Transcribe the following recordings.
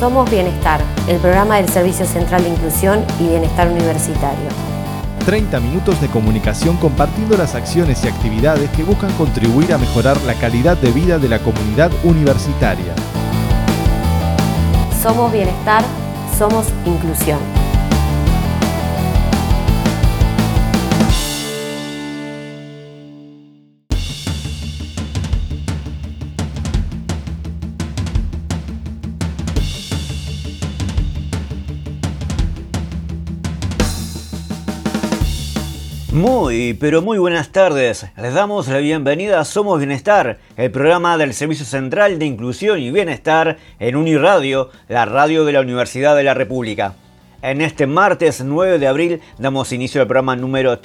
Somos Bienestar, el programa del Servicio Central de Inclusión y Bienestar Universitario. 30 minutos de comunicación compartiendo las acciones y actividades que buscan contribuir a mejorar la calidad de vida de la comunidad universitaria. Somos Bienestar, somos Inclusión. Pero muy buenas tardes. Les damos la bienvenida a Somos Bienestar, el programa del Servicio Central de Inclusión y Bienestar en Uniradio, la radio de la Universidad de la República. En este martes 9 de abril damos inicio al programa número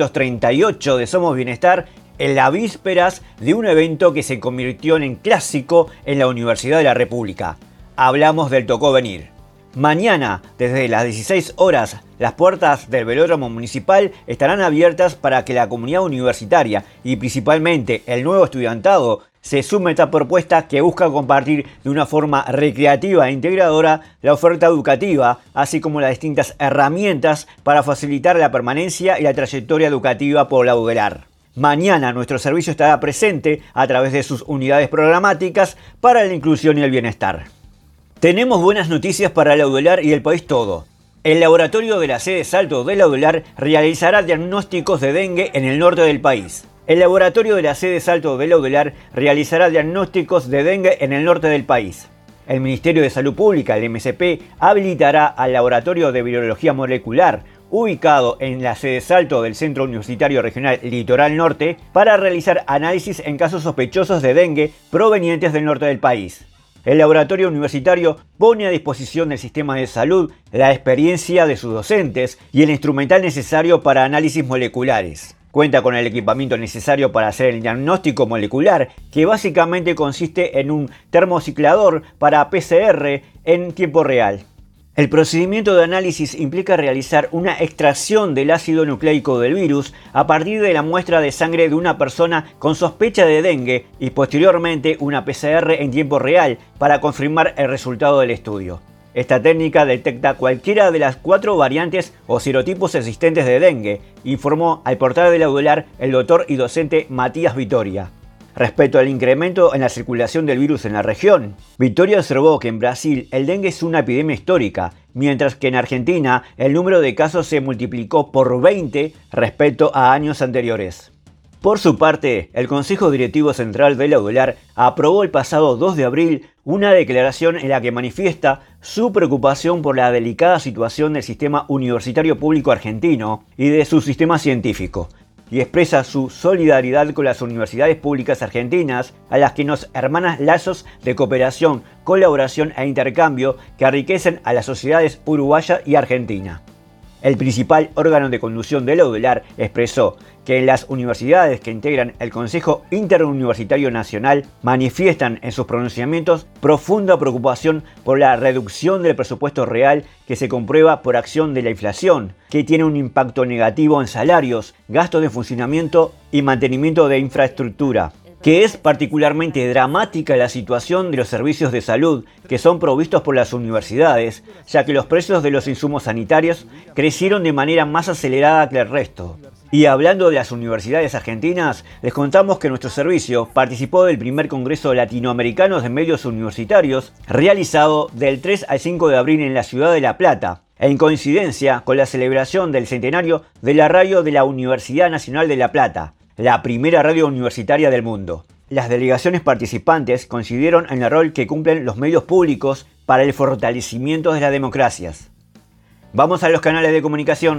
338 de Somos Bienestar, en las vísperas de un evento que se convirtió en clásico en la Universidad de la República. Hablamos del Tocó Venir. Mañana, desde las 16 horas, las puertas del velódromo municipal estarán abiertas para que la comunidad universitaria y principalmente el nuevo estudiantado se sume a esta propuesta que busca compartir de una forma recreativa e integradora la oferta educativa, así como las distintas herramientas para facilitar la permanencia y la trayectoria educativa por la UDELAR. Mañana nuestro servicio estará presente a través de sus unidades programáticas para la inclusión y el bienestar. Tenemos buenas noticias para la UDELAR y el país todo. El laboratorio de la sede Salto de la UDELAR realizará diagnósticos de dengue en el norte del país. El laboratorio de la sede Salto de la UDELAR realizará diagnósticos de dengue en el norte del país. El Ministerio de Salud Pública, el MSP, habilitará al laboratorio de virología molecular, ubicado en la sede Salto del Centro Universitario Regional Litoral Norte, para realizar análisis en casos sospechosos de dengue provenientes del norte del país. El laboratorio universitario pone a disposición del sistema de salud la experiencia de sus docentes y el instrumental necesario para análisis moleculares. Cuenta con el equipamiento necesario para hacer el diagnóstico molecular, que básicamente consiste en un termociclador para PCR en tiempo real. El procedimiento de análisis implica realizar una extracción del ácido nucleico del virus a partir de la muestra de sangre de una persona con sospecha de dengue y posteriormente una PCR en tiempo real para confirmar el resultado del estudio. Esta técnica detecta cualquiera de las 4 variantes o serotipos existentes de dengue, informó al portal de la UDELAR el doctor y docente Matías Vitoria. Respecto al incremento en la circulación del virus en la región, Vitoria observó que en Brasil el dengue es una epidemia histórica, mientras que en Argentina el número de casos se multiplicó por 20 respecto a años anteriores. Por su parte, el Consejo Directivo Central de la UDELAR aprobó el pasado 2 de abril una declaración en la que manifiesta su preocupación por la delicada situación del sistema universitario público argentino y de su sistema científico, y expresa su solidaridad con las universidades públicas argentinas, a las que nos hermanan lazos de cooperación, colaboración e intercambio que enriquecen a las sociedades uruguaya y argentina. El principal órgano de conducción de la UDELAR expresó que en las universidades que integran el Consejo Interuniversitario Nacional manifiestan en sus pronunciamientos profunda preocupación por la reducción del presupuesto real que se comprueba por acción de la inflación, que tiene un impacto negativo en salarios, gastos de funcionamiento y mantenimiento de infraestructura. Que es particularmente dramática la situación de los servicios de salud que son provistos por las universidades, ya que los precios de los insumos sanitarios crecieron de manera más acelerada que el resto. Y hablando de las universidades argentinas, les contamos que nuestro servicio participó del primer Congreso Latinoamericano de Medios Universitarios, realizado del 3 al 5 de abril en la ciudad de La Plata, en coincidencia con la celebración del centenario de la radio de la Universidad Nacional de La Plata, la primera radio universitaria del mundo. Las delegaciones participantes coincidieron en el rol que cumplen los medios públicos para el fortalecimiento de las democracias. Vamos a los canales de comunicación.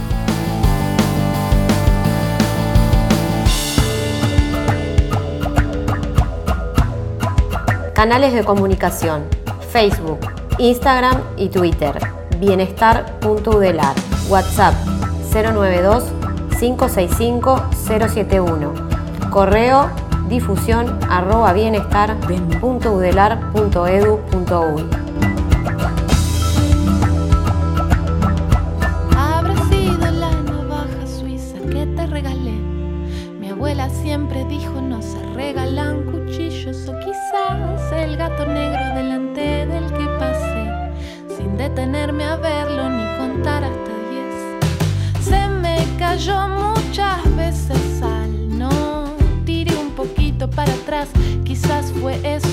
Canales de comunicación: Facebook, Instagram y Twitter. Bienestar.udelar. WhatsApp 092-565-071. Correo difusión@bienestar.udelar.edu.uy. Habrá sido la navaja suiza que te regalé. Mi abuela siempre dijo no se regalan cuchillos, o quizás el gato negro delante del que pasé. a verlo ni contar hasta 10. Se me cayó muchas veces al no. Tiré un poquito para atrás, quizás fue eso.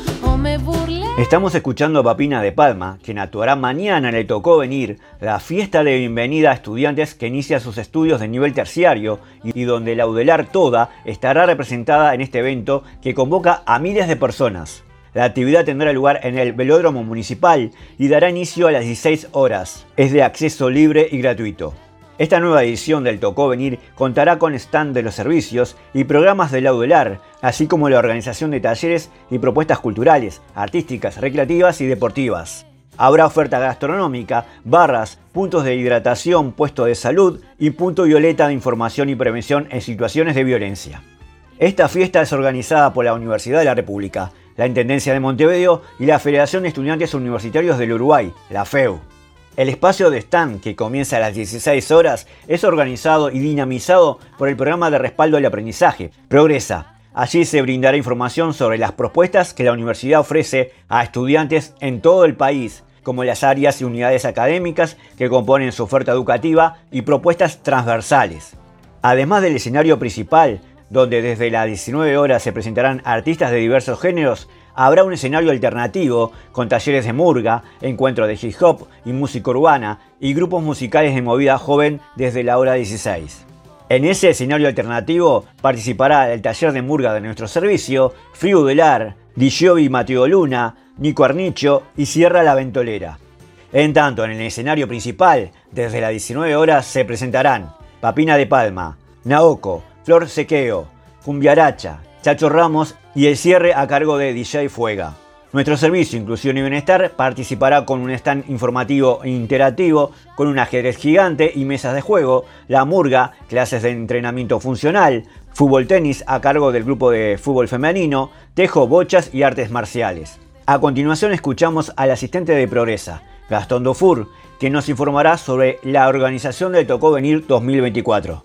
Me burlé. Estamos escuchando a Papina de Palma, quien actuará mañana en el Tocó Venir, la fiesta de bienvenida a estudiantes que inicia sus estudios de nivel terciario y donde la UDELAR toda estará representada en este evento que convoca a miles de personas. La actividad tendrá lugar en el Velódromo Municipal y dará inicio a las 16 horas. Es de acceso libre y gratuito. Esta nueva edición del Tocó Venir contará con stand de los servicios y programas de la UDELAR, así como la organización de talleres y propuestas culturales, artísticas, recreativas y deportivas. Habrá oferta gastronómica, barras, puntos de hidratación, puesto de salud y punto violeta de información y prevención en situaciones de violencia. Esta fiesta es organizada por la Universidad de la República, la Intendencia de Montevideo y la Federación de Estudiantes Universitarios del Uruguay, la FEU. El espacio de stand, que comienza a las 16 horas, es organizado y dinamizado por el programa de respaldo al aprendizaje, Progresa. Allí se brindará información sobre las propuestas que la universidad ofrece a estudiantes en todo el país, como las áreas y unidades académicas que componen su oferta educativa y propuestas transversales. Además del escenario principal, donde desde las 19 horas se presentarán artistas de diversos géneros, habrá un escenario alternativo con talleres de murga, encuentro de hip hop y música urbana y grupos musicales de movida joven desde la hora 16. En ese escenario alternativo participará el taller de murga de nuestro servicio, Free UDELAR, Digiovi Mateo Luna, Nico Arnicho y Sierra La Ventolera. En tanto, en el escenario principal, desde las 19 horas se presentarán Papina de Palma, Naoko, Flor Sequeo, Cumbiaracha, Chacho Ramos y el cierre a cargo de DJ Fuega. Nuestro servicio Inclusión y Bienestar participará con un stand informativo e interactivo, con un ajedrez gigante y mesas de juego, la murga, clases de entrenamiento funcional, fútbol tenis a cargo del grupo de fútbol femenino, tejo, bochas y artes marciales. A continuación escuchamos al asistente de Progresa, Gastón Dufour, que nos informará sobre la organización del Tocó Venir 2024.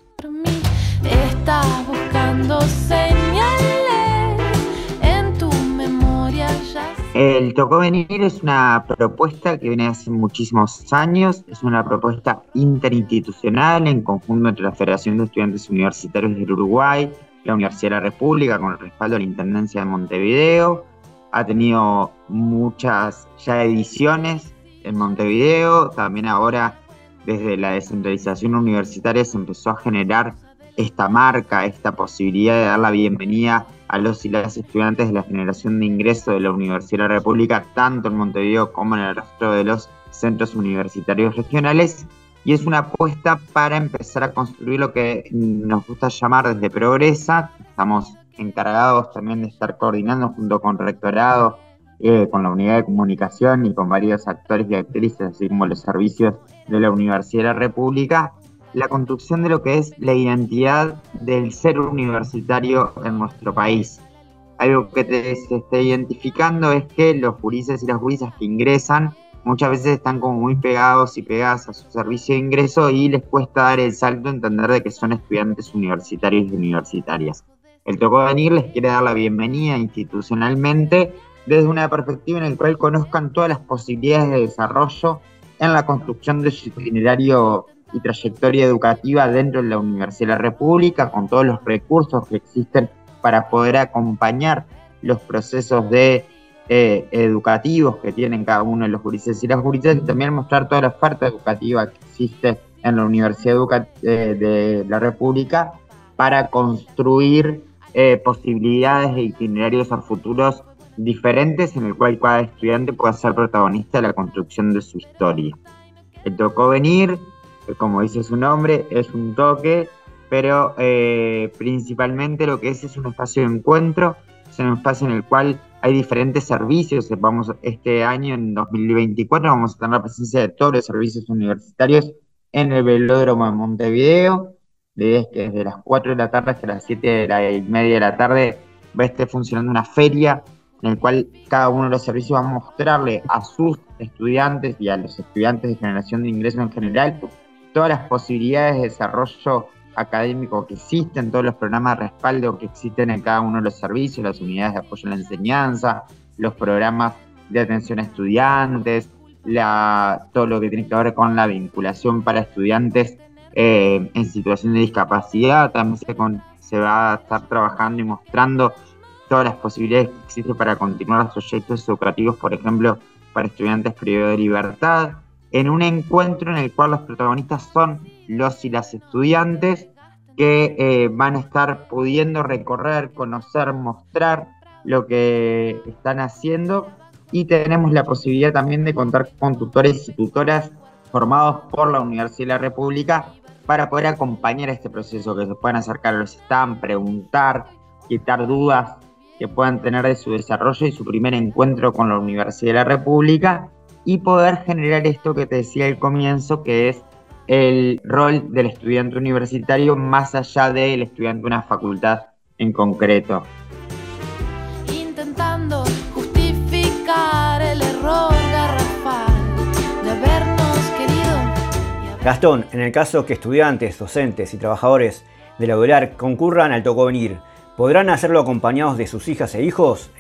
Estás buscando señales en tu memoria ya. El Tocó Venir es una propuesta que viene hace muchísimos años, es una propuesta interinstitucional en conjunto entre la Federación de Estudiantes Universitarios del Uruguay, la Universidad de la República, con el respaldo de la Intendencia de Montevideo. Ha tenido muchas ya ediciones en Montevideo, también ahora desde la descentralización universitaria se empezó a generar esta marca, esta posibilidad de dar la bienvenida a los y las estudiantes de la generación de ingreso de la Universidad de la República, tanto en Montevideo como en el resto de los centros universitarios regionales, y es una apuesta para empezar a construir lo que nos gusta llamar desde Progresa. Estamos encargados también de estar coordinando junto con Rectorado, con la Unidad de Comunicación y con varios actores y actrices, así como los servicios de la Universidad de la República, la construcción de lo que es la identidad del ser universitario en nuestro país. Algo que se está identificando es que los gurises y las gurisas que ingresan muchas veces están como muy pegados y pegadas a su servicio de ingreso y les cuesta dar el salto a entender de que son estudiantes universitarios y universitarias. El Tocó Venir les quiere dar la bienvenida institucionalmente desde una perspectiva en la cual conozcan todas las posibilidades de desarrollo en la construcción de su itinerario y trayectoria educativa dentro de la Universidad de la República, con todos los recursos que existen para poder acompañar los procesos educativos que tienen cada uno de los gurises y las gurisas, y también mostrar toda la oferta educativa que existe en la Universidad de la República para construir posibilidades e itinerarios a futuros diferentes en el cual cada estudiante pueda ser protagonista de la construcción de su historia. El Tocó Venir, como dice su nombre, es un toque, pero principalmente lo que es un espacio de encuentro, es un espacio en el cual hay diferentes servicios. Este año, en 2024, vamos a tener la presencia de todos los servicios universitarios en el Velódromo de Montevideo. La idea es que desde las 4 de la tarde hasta las 7:30 de la tarde va a estar funcionando una feria en el cual cada uno de los servicios va a mostrarle a sus estudiantes y a los estudiantes de generación de ingreso en general todas las posibilidades de desarrollo académico que existen, todos los programas de respaldo que existen en cada uno de los servicios, las unidades de apoyo a la enseñanza, los programas de atención a estudiantes, todo lo que tiene que ver con la vinculación para estudiantes en situación de discapacidad. También se va a estar trabajando y mostrando todas las posibilidades que existen para continuar los proyectos educativos, por ejemplo, para estudiantes privados de libertad, en un encuentro en el cual los protagonistas son los y las estudiantes que van a estar pudiendo recorrer, conocer, mostrar lo que están haciendo, y tenemos la posibilidad también de contar con tutores y tutoras formados por la Universidad de la República para poder acompañar este proceso, que se puedan acercar a los stands, preguntar, quitar dudas que puedan tener de su desarrollo y su primer encuentro con la Universidad de la República, y poder generar esto que te decía al comienzo, que es el rol del estudiante universitario más allá del estudiante de una facultad en concreto. Intentando justificar el error garrafal de habernos querido. Gastón, en el caso que estudiantes, docentes y trabajadores de la UDELAR concurran al Tocovenir, ¿podrán hacerlo acompañados de sus hijas e hijos?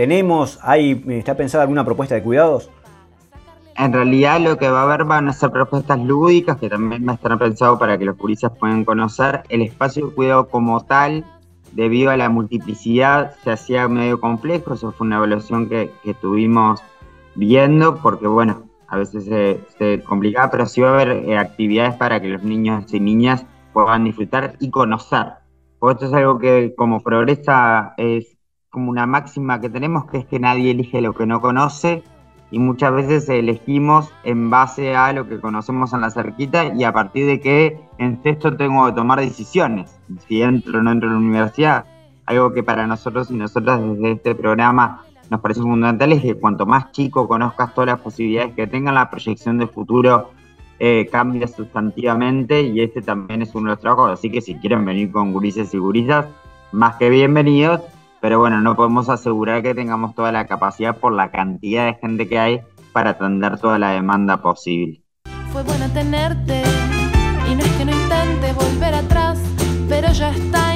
¿Está pensada alguna propuesta de cuidados? En realidad lo que va a haber van a ser propuestas lúdicas que también van a estar pensadas para que los juristas puedan conocer. El espacio de cuidado como tal, debido a la multiplicidad, se hacía medio complejo. Eso fue una evaluación que tuvimos viendo, porque bueno, a veces se complicaba, pero sí va a haber actividades para que los niños y niñas puedan disfrutar y conocer. Porque esto es algo que como Progresa es como una máxima que tenemos, que es que nadie elige lo que no conoce, y muchas veces elegimos en base a lo que conocemos en la cerquita, y a partir de que en sexto tengo que tomar decisiones, si entro o no entro a la universidad. Algo que para nosotros y nosotras desde este programa nos parece fundamental es que cuanto más chico conozcas todas las posibilidades que tengan, la proyección de futuro cambia sustantivamente, y este también es uno de los trabajos. Así que si quieren venir con gurises y gurisas, más que bienvenidos. Pero bueno, no podemos asegurar que tengamos toda la capacidad por la cantidad de gente que hay para atender toda la demanda posible. Fue bueno tenerte, y no es que no intente volver atrás, pero ya está